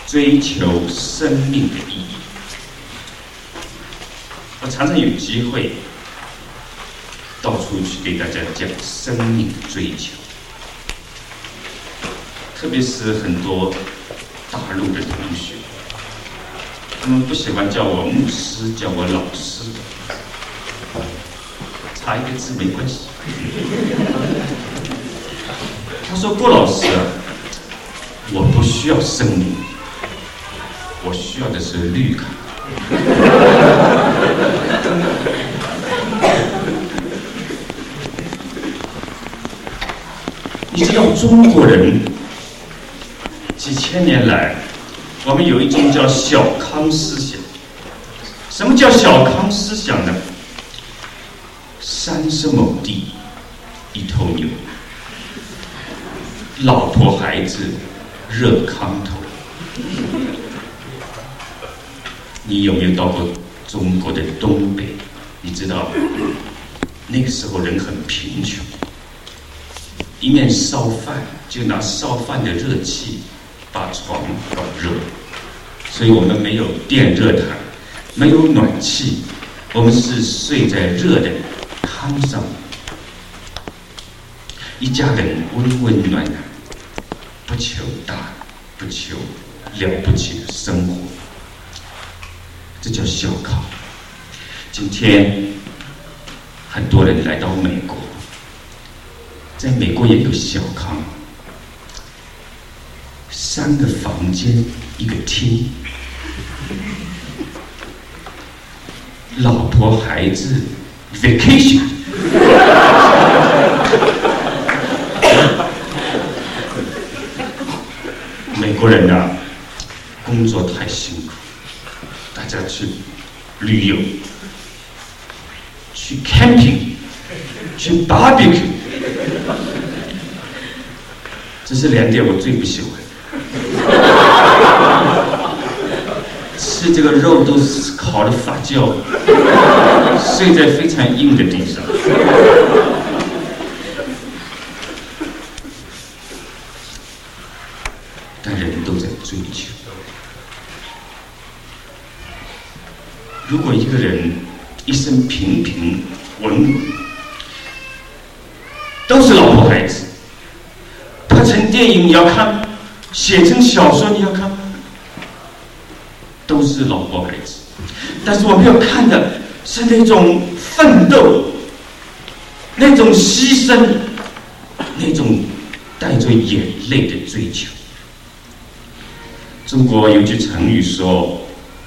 追求生命的意义。我常常有机会到处去给大家讲生命的追求，特别是很多大陆的同学，他们不喜欢叫我牧师，叫我老师，差一个字没关系。他说：“郭老师啊，我不需要生命，我需要的是绿卡。”你知道中国人几千年来，我们有一种叫小康思想。什么叫小康思想呢？30亩地，一头牛，老婆孩子热炕头。你有没有到过中国的东北？你知道那个时候人很贫穷，一面烧饭就拿烧饭的热气把床搞热，所以我们没有电热毯，没有暖气，我们是睡在热的炕上，一家人温温暖暖，不求大，不求了不起的生活，这叫小康。今天很多人来到美国，在美国也有小康，3个房间1个厅，老婆孩子 vacation。美国人啊，工作太辛苦，大家去旅游，去 camping， 去 barbecue， 这是2点我最不喜欢。吃这个肉都是烤的发酵，睡在非常硬的地上。但人都在追求。如果一个人一生平平稳稳，都是老婆孩子，拍成电影你要看，写成小说你要看，都是老婆孩子。但是我们要看的是那种奋斗，那种牺牲，那种带着眼泪的追求。中国有句成语说：“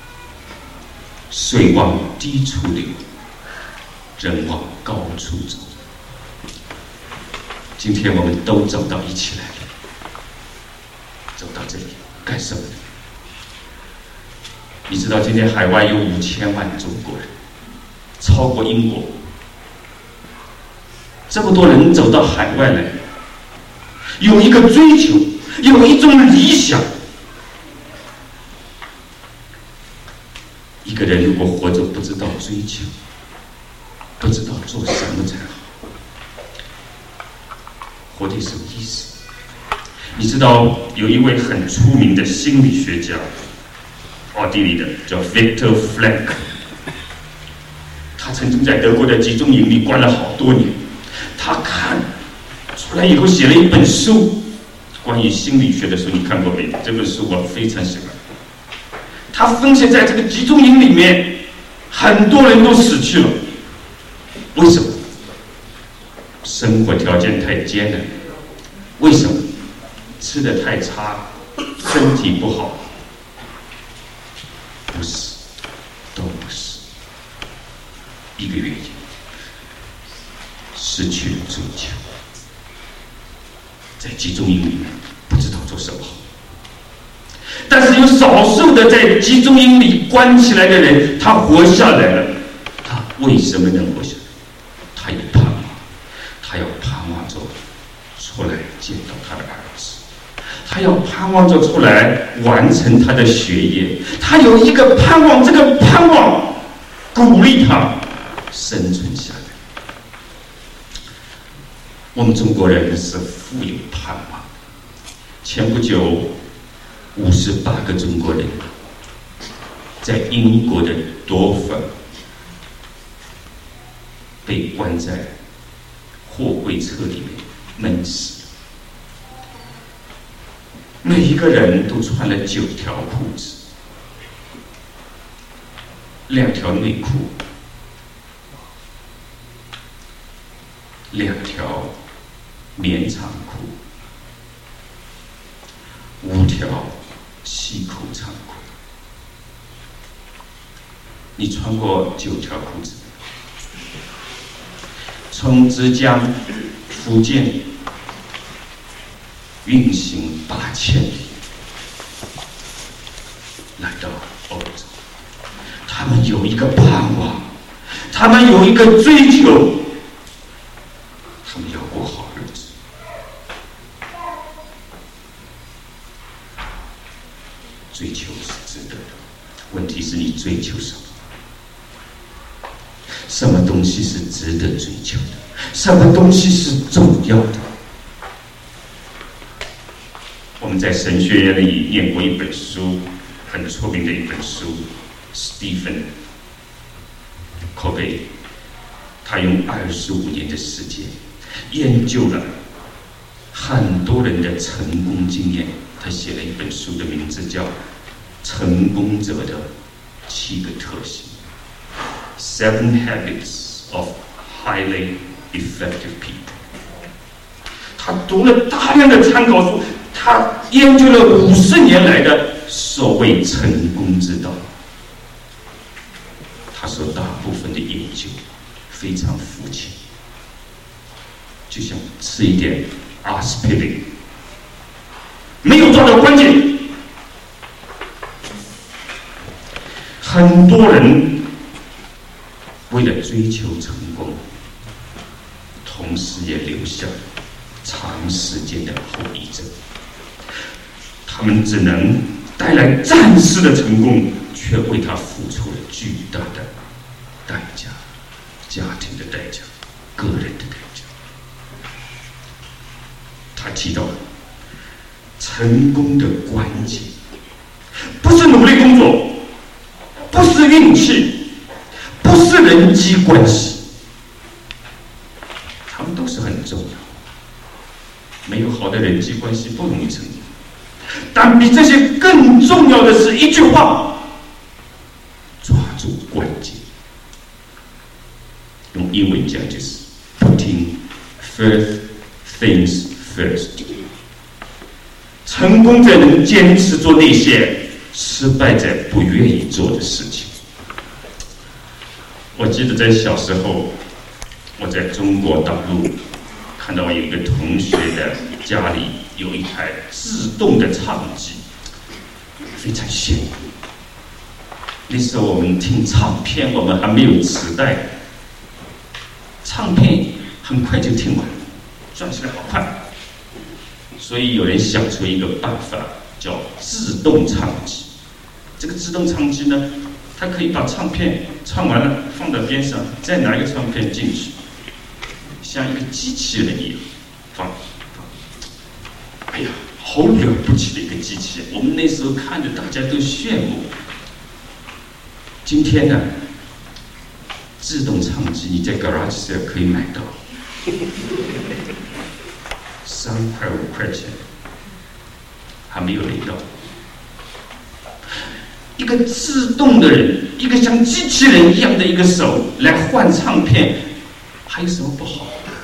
水往低处流，人往高处走。”今天我们都走到一起来了，走到这里干什么呢？你知道今天海外有5000万中国人，超过英国。这么多人走到海外来，有一个追求，有一种理想。一个人如果活着不知道追求，不知道做什么才好，活得什么意思？你知道有一位很出名的心理学家，奥地利的，叫 Viktor Frankl， 他曾经在德国的集中营里关了好多年。他看出来以后写了一本书，关于心理学的书，你看过没？这本书我非常喜欢。他分析在这个集中营里面，很多人都死去了，为什么？生活条件太艰难。为什么？吃得太差，身体不好。不是，都不是。一个原因，失去了追求，在集中营里面不知道做什么好。但是有少数的在集中营里关起来的人，他活下来了。他为什么能活下来？他有盼望，他要盼望着出来见到他的儿子，他要盼望着出来完成他的学业，他有一个盼望，这个盼望鼓励他生存下来。我们中国人是富有盼望。前不久 58个中国人在英国的多芬被关在货柜车里面闷死了。每一个人都穿了9条裤子、2条内裤、2条棉长裤、5条西裤长裤。你穿过9条裤子？从浙江、福建运行8000里，来到欧洲。他们有一个盼望，他们有一个追求，他们要过好日子。追求是值得的，问题是你追求什么？什么东西是值得追求的？什么东西是重要的？我们在神学院里念过一本书，很出名的一本书 ，Stephen Covey， 他用25年的时间研究了很多人的成功经验，他写了一本书的名字叫《成功者的7个特性》。7 Habits of Highly Effective People。他读了大量的参考书，他研究了50年来的所谓成功之道。他说，大部分的研究非常肤浅，就像吃一点阿司匹林，没有抓到关键。很多人为了追求成功，同时也留下长时间的后遗症。他们只能带来暂时的成功，却为他付出了巨大的代价，家庭的代价，个人的代价。他提到，成功的关键不是努力工作，不是运气，不是人际关系，他们都是很重要。没有好的人际关系不容易成功，但比这些更重要的是一句话：抓住关键。用英文讲就是 putting first things first。成功者能坚持做那些失败者不愿意做的事情。我记得在小时候，我在中国大陆看到有一个同学的家里有一台自动的唱机，非常羡慕。那时候我们听唱片，我们还没有磁带，唱片很快就听完，转起来好快。所以有人想出一个办法，叫自动唱机。这个自动唱机呢，它可以把唱片唱完了放到边上，再拿一个唱片进去，像一个机器人一样放。哎呀，好了不起的一个机器人！我们那时候看着大家都羡慕。今天呢，自动唱机你在 Garage Sale 可以买到，3块5块钱，还没有雷到。一个自动的人，一个像机器人一样的一个手来换唱片，还有什么不好？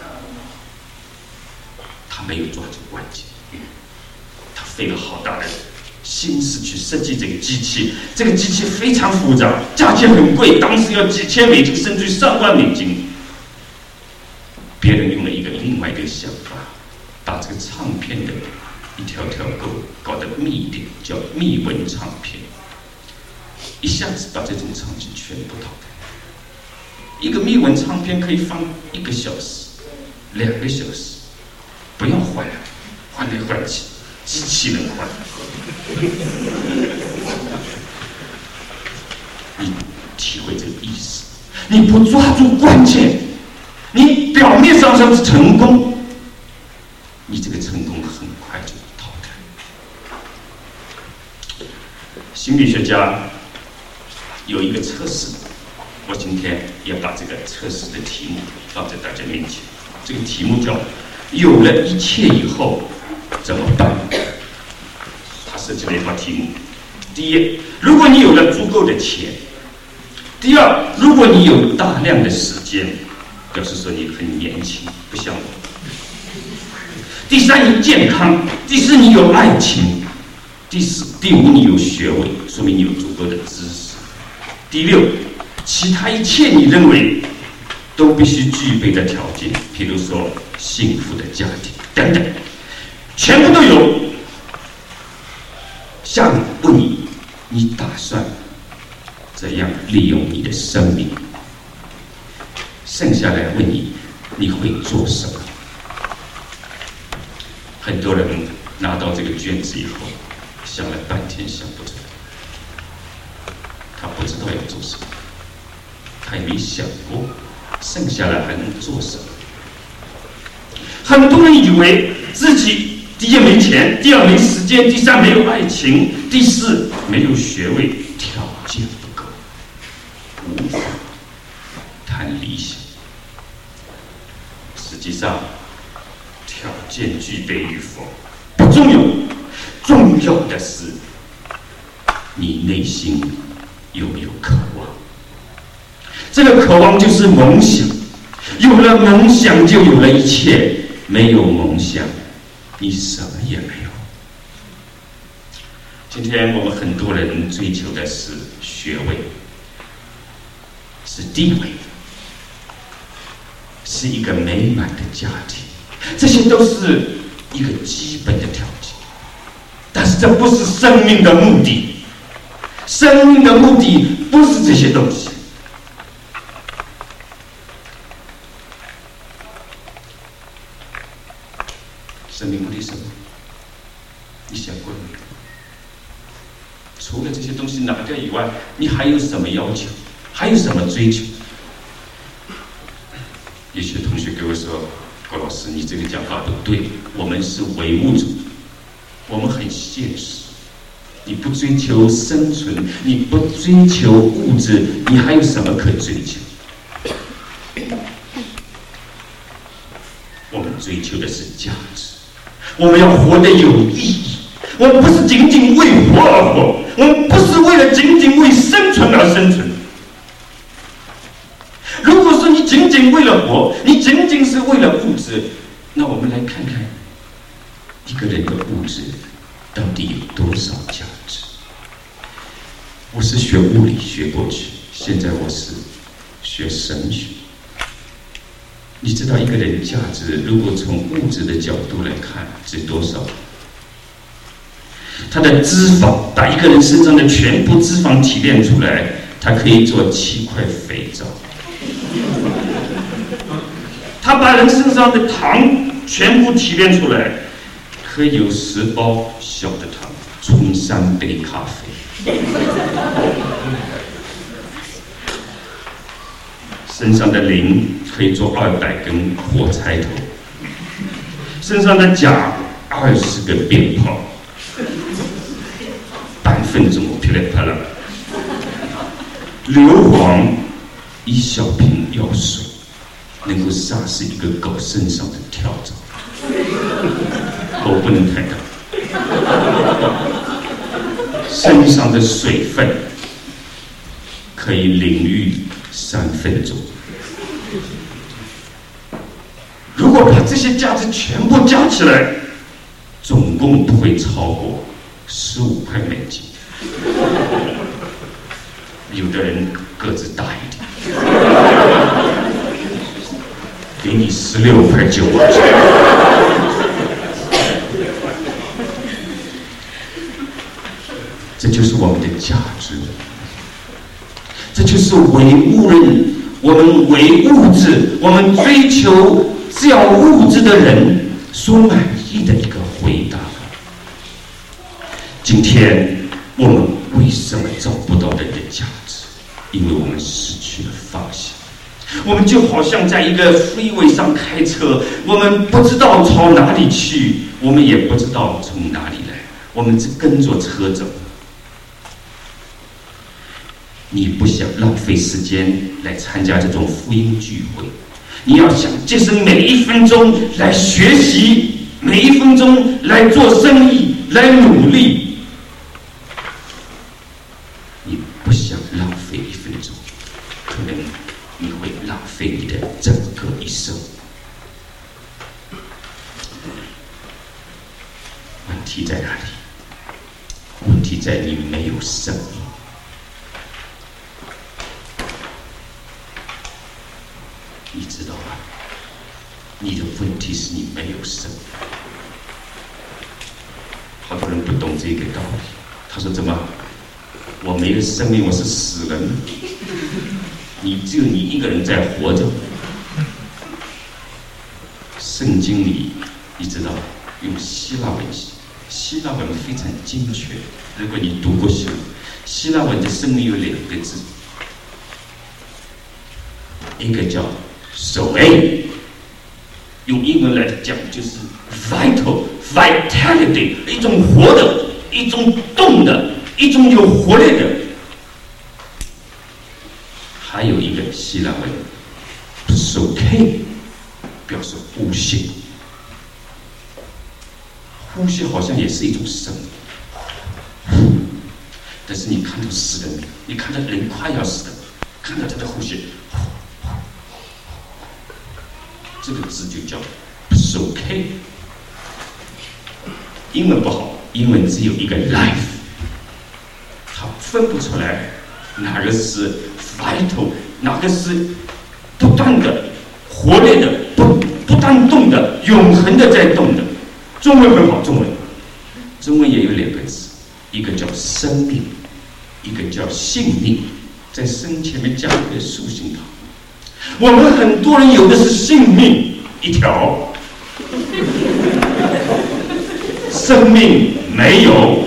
他没有抓住关键，他费了好大的心思去设计这个机器。这个机器非常复杂，价钱很贵，当时要几千美金，甚至于上万美金。别人用了一个另外一个想法，把这个唱片的一条条搞得密一点，叫密文唱片。一下子把这种唱片全部淘汰。一个密文唱片可以放1个小时、2个小时，不要换了，换来换去，机器人换。你体会这个意思？你不抓住关键，你表面上是成功，你这个成功很快就淘汰。 心理学家有一个测试，我今天要把这个测试的题目放在大家面前。这个题目叫“有了一切以后怎么办”。他设计了一套题目：第一，如果你有了足够的钱；第二，如果你有大量的时间，表示说你很年轻，不像我；第三，你健康；第四，你有爱情；第五，你有学位，说明你有足够的知识；第六，其他一切你认为都必须具备的条件，譬如说幸福的家庭等等，全部都有。下面问你，你打算怎样利用你的生命？剩下来问你，你会做什么？很多人拿到这个卷子以后，想了半天想不出来，他不知道要做什么，他也没想过剩下来还能做什么。很多人以为自己第一没钱，第二没时间，第三没有爱情，第四没有学位，条件不够，无法谈理想。实际上，条件具备与否不重要，重要的是你内心有没有渴望。这个渴望就是梦想，有了梦想就有了一切，没有梦想你什么也没有。今天我们很多人追求的是学位，是地位，是一个美满的家庭，这些都是一个基本的条件，但是这不是生命的目的。生命的目的不是这些东西。生命目的是什么？你想过了没有？除了这些东西拿掉以外，你还有什么要求？还有什么追求？有些同学给我说：“高老师，你这个讲法不对，我们是唯物主，我们很现实。你不追求生存，你不追求物质，你还有什么可追求？我们追求的是价值。我们要活得有意义，我们不是仅仅为活而活，我们不是为了仅仅为生存而生存。如果说你仅仅为了活，你仅仅是为了物质，那我们来看看一个人的物质到底有多少价值。我是学物理学过去，现在我是学神学。你知道一个人价值如果从物质的角度来看值多少？他的脂肪把一个人身上的全部脂肪提炼出来，他可以做7块肥皂。他把人身上的糖全部提炼出来，可以有10包小的糖冲3杯咖啡。身上的磷可以做200根火柴头，身上的钾20个鞭炮，半分钟噼里啪啦。硫磺1小瓶药水能够杀死一个狗身上的跳蚤，狗不能太大。身上的水分可以淋浴3分钟。如果把这些价值全部加起来，总共不会超过15块美金。有的人个子大一点，给你16块9毛钱。这就是我们的价值，这就是唯物论，我们唯物质，我们追求只要物质的人所满意的一个回答。今天我们为什么找不到人的价值？因为我们失去了方向。我们就好像在一个freeway上开车，我们不知道朝哪里去，我们也不知道从哪里来，我们只跟着车走。 你不想浪费时间来参加这种福音聚会，你要想节省每一分钟来学习，每一分钟来做生意，来努力。你不想浪费一分钟，可能你会浪费你的整个一生。问题在哪里？问题在你没有生命。你知道吗？你的问题是你没有生命。好多人不懂这个道理，他说：“怎么？我没有生命，我是死人？只有你一个人在活着。”圣经里，你知道，用希腊文写，希腊文非常精确。如果你读过希腊文的生命有2个字，一个叫zoe，用英文来讲就是 vitality， 一种活的，一种动的，一种有活力的。还有一个希腊文 psoche， 表示呼吸。呼吸好像也是一种生命，但是你看到死的人，你看到人快要死的，看到他的呼吸，这个字就叫 psoche。英文不好，英文只有一个 life， 他分不出来哪个是 vital， 哪个是不断的活力的，不断动的，永恒的在动的。中文很好，中文也有2个字，一个叫生命，一个叫性命，在生前面加一个竖心旁。我们很多人有的是性命一条，生命没有。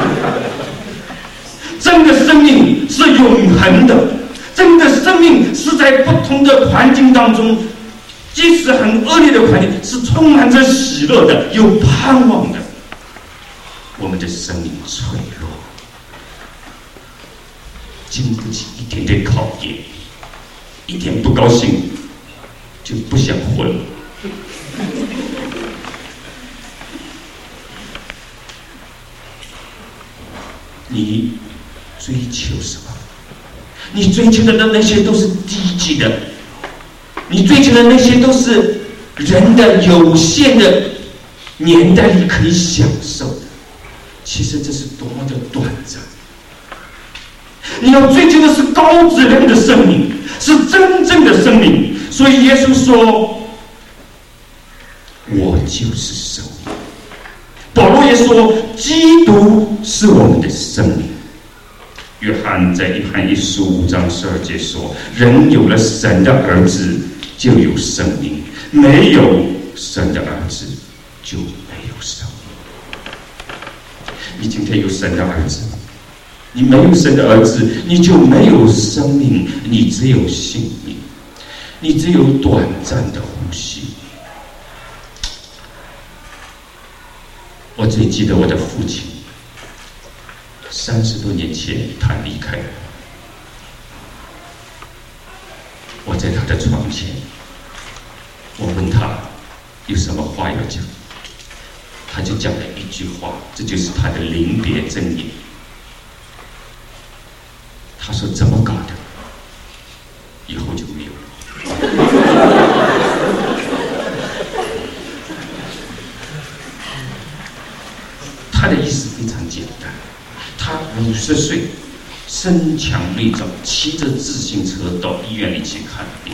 真的生命是永恒的，真的生命是在不同的环境当中，即使很恶劣的环境，是充满着喜乐的，有盼望的。我们的生命脆弱，经不起一点点考验，一点不高兴就不想活了。你追求什么？你追求的那些都是低级的，你追求的那些都是人的有限的年代里可以享受的。其实这是多么的短暂。你要追求的是高质量的生命，是真正的生命。所以耶稣说：“我就是生命。”保罗也说：“基督是我们的生命。”约翰在约翰一书5章12节说：“人有了神的儿子，就有生命；没有神的儿子，就没有生命。”你今天有神的儿子，你没有神的儿子，你就没有生命，你只有性命，你只有短暂的呼吸。我最记得我的父亲，30多年前他离开了，我在他的床前，我问他有什么话要讲，他就讲了一句话，这就是他的临别箴言。他说：“怎么搞的？以后就没有了。”他的意思非常简单，他50岁，身强力壮，骑着自行车到医院里去看病，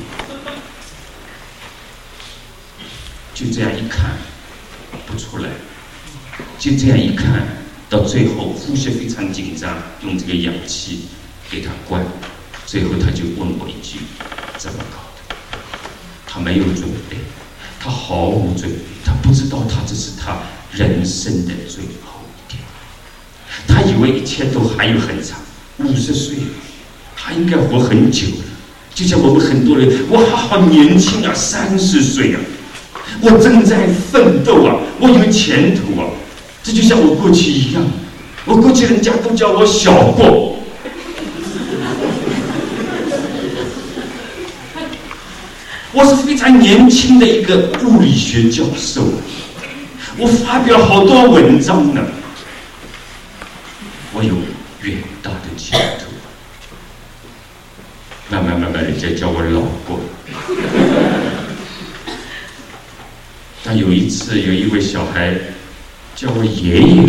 就这样一看不出来，就这样一看到最后呼吸非常紧张，用这个氧气给他灌，最后他就问我一句：“怎么搞的？”他没有准备，他毫无准备，他不知道这是他人生的最后一天。他以为一切都还有很长，50岁了，他应该活很久了。就像我们很多人，我好年轻啊，30岁啊，我正在奋斗啊，我有前途啊。这就像我过去一样，我过去人家都叫我小过， 我是非常年轻的一个物理学教授，我发表好多文章呢，我有远大的前途。慢慢，人家叫我老公。但有一次，有一位小孩叫我爷爷，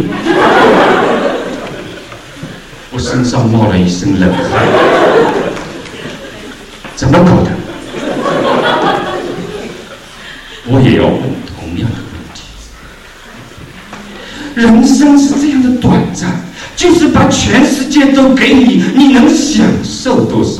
我身上冒了一身冷汗，怎么搞的？我也要问同样的问题。人生是这样的短暂，就是把全世界都给你，你能享受多少？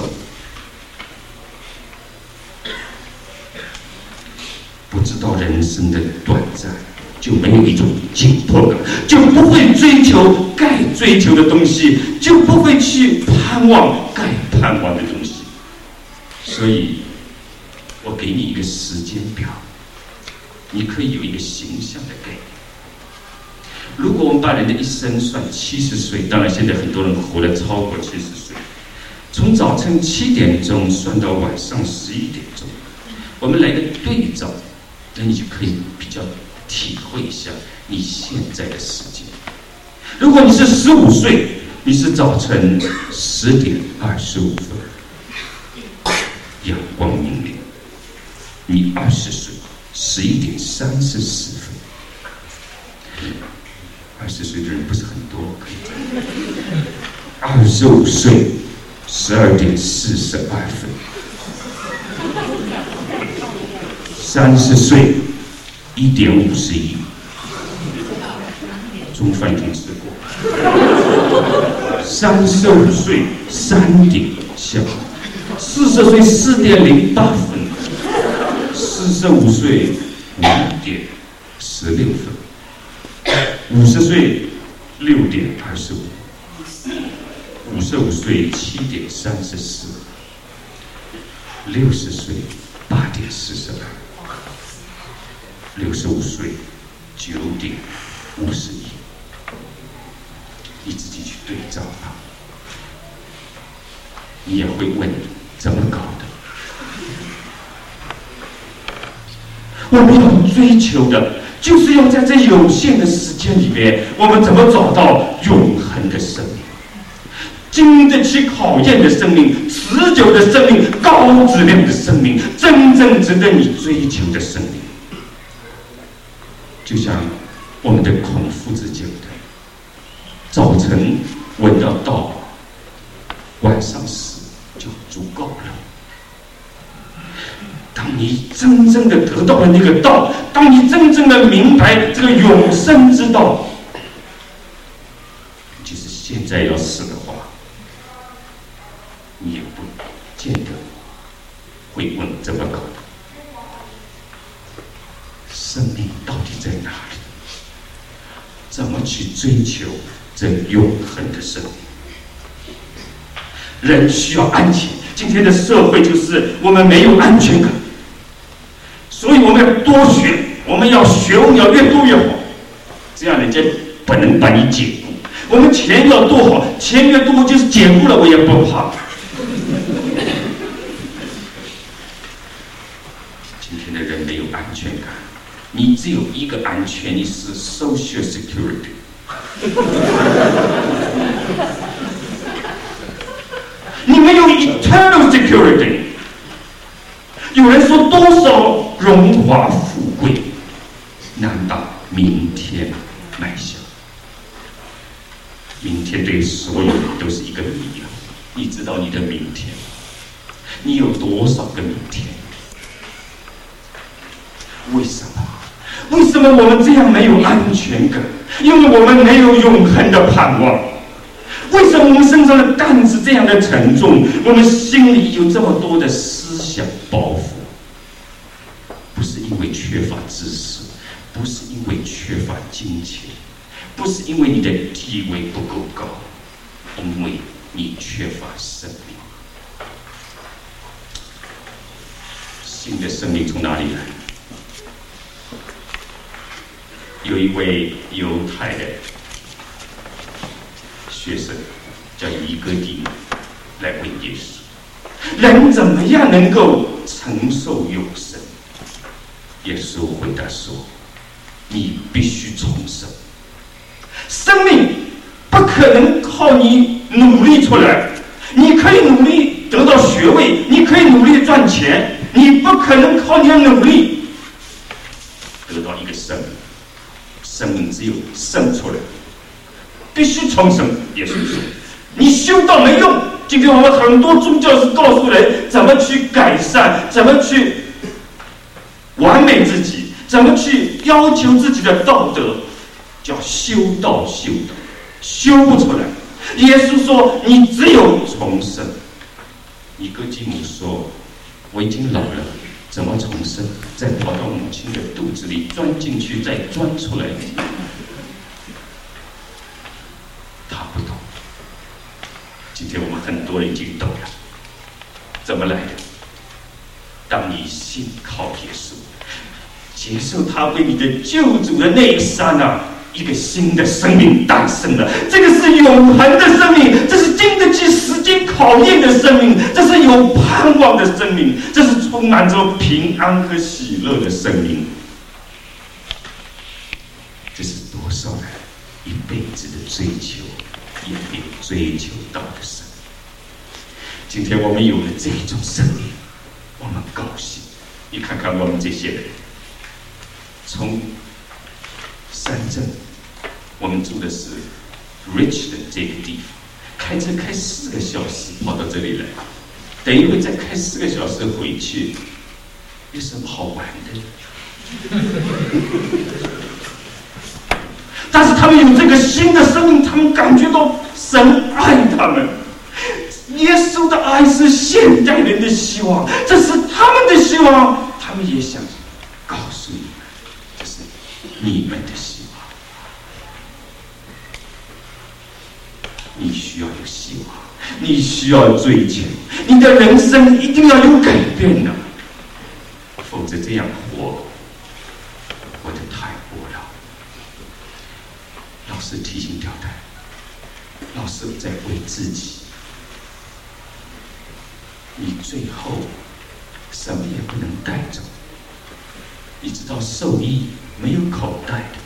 不知道人生的短暂，就没有一种紧迫感，就不会追求该追求的东西，就不会去盼望该盼望的东西。所以，我给你一个时间表，你可以有一个形象的概念。如果我们把人的一生算70岁，当然现在很多人活得超过70岁，从早晨7点钟算到晚上11点钟，我们来个对照，那你就可以比较体会一下你现在的时间。如果你是15岁，你是早晨10点25分，阳光明媚；你20岁11点34分。20岁的人不是很多，可以。25岁12点42分。30岁1点51，中饭已经吃过。35岁3点下，40岁4点08分，45岁5点16分，50岁6点25，55岁7点34，60岁8点42，65岁9点51，你自己去对照吧。你也会问怎么搞的？我们要追求的，就是要在这有限的时间里面，我们怎么找到永恒的生命，经得起考验的生命，持久的生命，高质量的生命，真正值得你追求的生命。就像我们的孔夫子讲的，早晨闻到道，晚上死就足够了。当你真正的得到了那个道，当你真正的明白这个永生之道，即使现在要死的话，你也不见得会问怎么搞的。生命到底在哪里？怎么去追求这永恒的生命？人需要安全，今天的社会就是我们没有安全感，所以我们要多学，我们要学问要越多越好，这样人家不能把你解雇。我们钱要多好，钱越多就是解雇了我也不怕。今天的人没有安全感，你只有一个安全，你是 social security。你没有 eternal security。有人说多少荣华富贵难把明天买下。明天对所有人都是一个谜啊！你知道你的明天，你有多少个明天？为什么？为什么我们这样没有安全感？因为我们没有永恒的盼望。为什么我们身上的担子这样的沉重？我们心里有这么多的思想包袱，不是因为缺乏知识，不是因为缺乏金钱，不是因为你的地位不够高，因为你缺乏生命。新的生命从哪里来？有一位犹太的学生叫尼哥底母来问耶稣：人怎么样能够承受永生？耶稣回答说：你必须重生。生命不可能靠你努力出来，你可以努力得到学位，你可以努力赚钱，你不可能靠你的努力得到一个生命。生命只有生出来，必须重生。耶稣说：你修道没用。今天我们很多宗教是告诉人怎么去改善，怎么去完美自己，怎么去要求自己的道德，叫修道，修不出来。耶稣说：你只有重生。尼哥底母说：我已经老了，怎么重生？再跑到母亲的肚子里钻进去，再钻出来。他不懂。今天我们很多人已经懂了，怎么来的？当你信靠耶稣，接受他为你的救主的那一刹那，一个新的生命诞生了。这个是永恒的生命，这是经得起时间考验的生命，这是有盼望的生命，这是充满着平安和喜乐的生命。这是多少人一辈子的追求，也没有追求到的生命。今天我们有了这种生命，我们高兴。你看看我们这些人，从山镇，我们住的是 Rich 的这个地方，开车开4个小时跑到这里来，等一会再开4个小时回去，有什么好玩的？但是他们有这个新的生命，他们感觉到神爱他们。耶稣的爱是现代人的希望，这是他们的希望。他们也想告诉你们，这是你们的希望。你需要有希望，你需要追求，你的人生一定要有改变的，否则这样活得太无聊。老是提心吊胆，老是在为自己，你最后什么也不能带走。你知道兽医没有口袋的，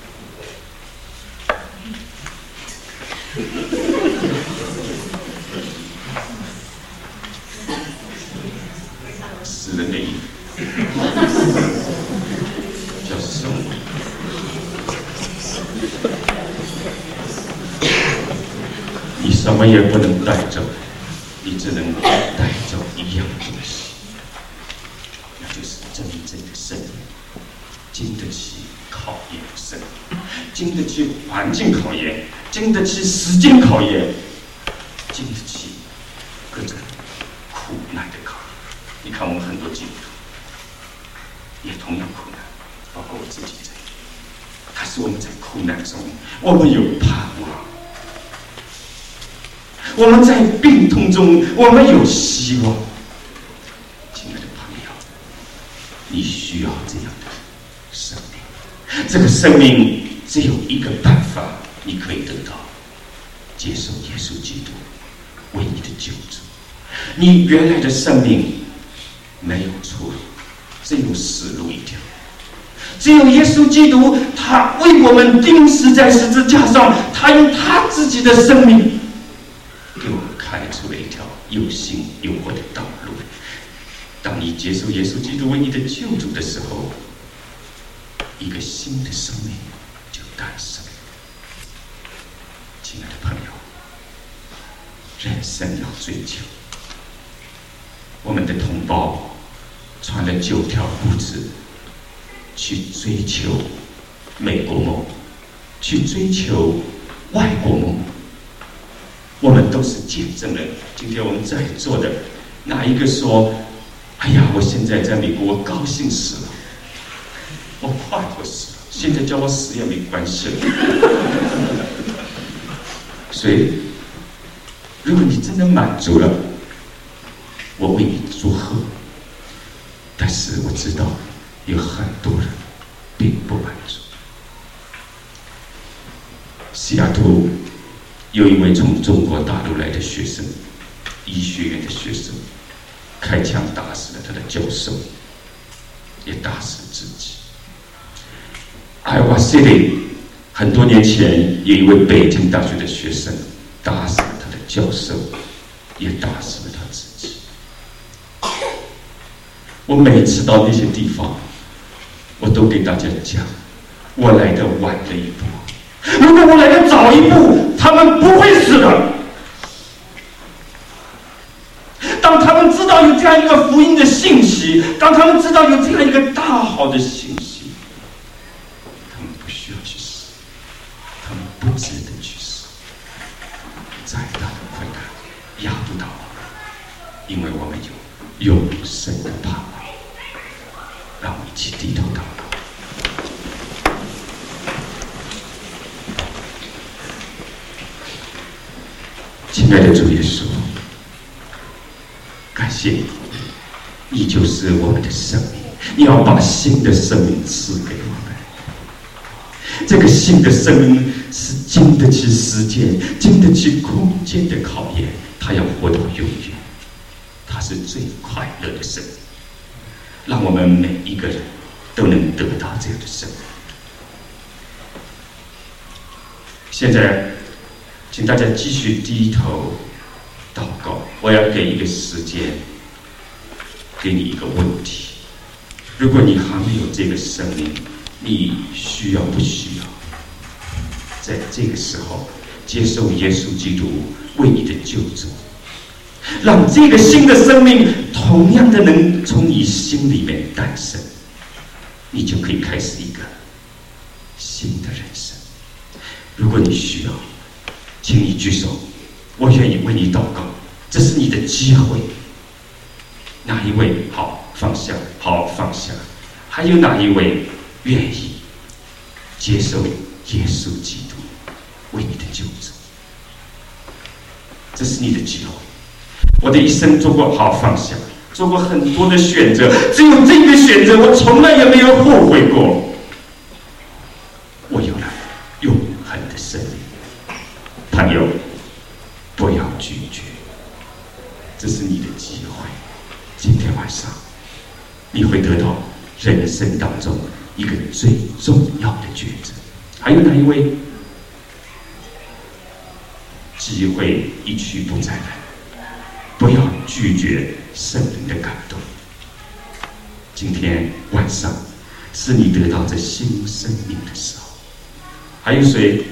死人的意叫兽医。你什么也不能带走，你只能带走一样东西，那就是真正的生命，经得起考验的生命，经得起环境考验，经得起时间考验，经得起各种苦难的考验。你看我们很多基督徒也同样苦难，包括我自己在内。但是我们在苦难中，我们有盼望；我们在病痛中，我们有希望。亲爱的朋友，你需要这样的生命。这个生命只有一个办法，你可以得到：接受耶稣基督为你的救主。你原来的生命没有出路，只有死路一条。只有耶稣基督，他为我们钉死在十字架上，他用他自己的生命给我们开出了一条有新有活的道路。当你接受耶稣基督为你的救主的时候，一个新的生命就诞生。亲爱的朋友，人生要追求。我们的同胞穿了9条裤子去追求美国梦，去追求外国梦。我们都是见证人。今天我们在座的哪一个说：哎呀，我现在在美国，我高兴死了，我快活死了，现在叫我死也没关系了。所以如果你真的满足了，我为你祝贺。但是我知道有很多人并不满足。西雅图有一位从中国大陆来的学生，医学院的学生， 开枪打死了他的教授，也打死了自己。Iowa City 很多年前有一位北京大学的学生打死了他的教授，也打死了他自己。我每次到那些地方，我都给大家讲，我来的晚了一步。如果我来的早一步，他们不会死的。当他们知道有这样一个福音的信息，当他们知道有这样一个大好的信息，他们不需要去死，他们不值得去死。再大的困难压不倒我们，因为我们有永生的盼望。让我们一起低头祷告。亲爱的主耶稣，感谢你，你就是我们的生命，你要把新的生命赐给我们。这个新的生命是经得起时间、经得起空间的考验，它要活到永远，它是最快乐的生命。让我们每一个人都能得到这样的生命。现在请大家继续低头祷告，我要给一个时间，给你一个问题。如果你还没有这个生命，你需要不需要在这个时候接受耶稣基督为你的救主，让这个新的生命同样的能从你心里面诞生，你就可以开始一个新的人生。如果你需要，请你举手，我愿意为你祷告，这是你的机会。哪一位？好，放下，好，放下。还有哪一位愿意接受耶稣基督为你的救主？这是你的机会。我的一生做过好放下，做过很多的选择，只有这个选择我从来也没有后悔过。我有了永恒的生命。朋友，不要拒绝，这是你的机会。今天晚上你会得到人生当中一个最重要的抉择。还有哪一位？机会一去不再来，不要拒绝圣灵的感动。今天晚上是你得到这新生命的时候。还有谁？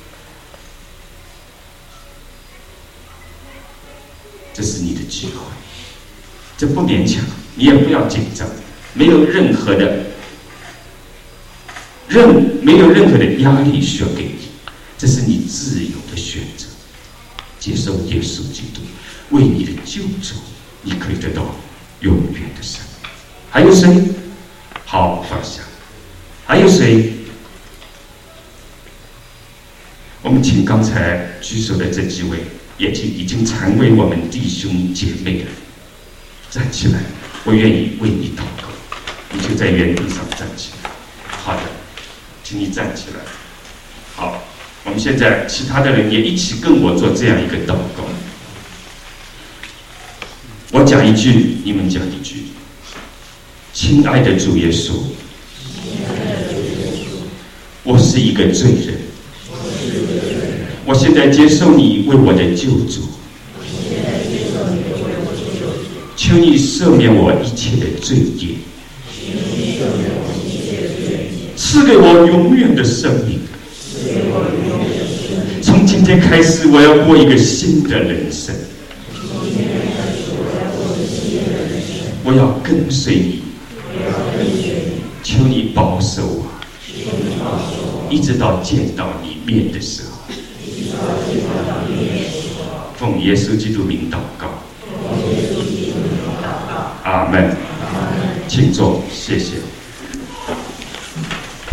这是你的机会，这不勉强，你也不要紧张，没有任何的压力需要给你，这是你自由的选择。接受耶稣基督为你的救主，你可以得到永远的生命。还有谁？好，放下。还有谁？我们请刚才举手的这几位，也已经成为我们弟兄姐妹了，站起来，我愿意为你祷告。你就在原地上站起来。好的，请你站起来。好，我们现在其他的人也一起跟我做这样一个祷告。我讲一句，你们讲一句。亲爱的主耶稣，我是一个罪人，我现在接受你为我的救主，求你赦免我一切的罪孽，赐给我永远的生命。从今天开始，我要过一个新的人生，我要跟随你，求你保守我，一直到见到你面的时候。奉耶稣基督名祷告，阿门。请坐，谢谢。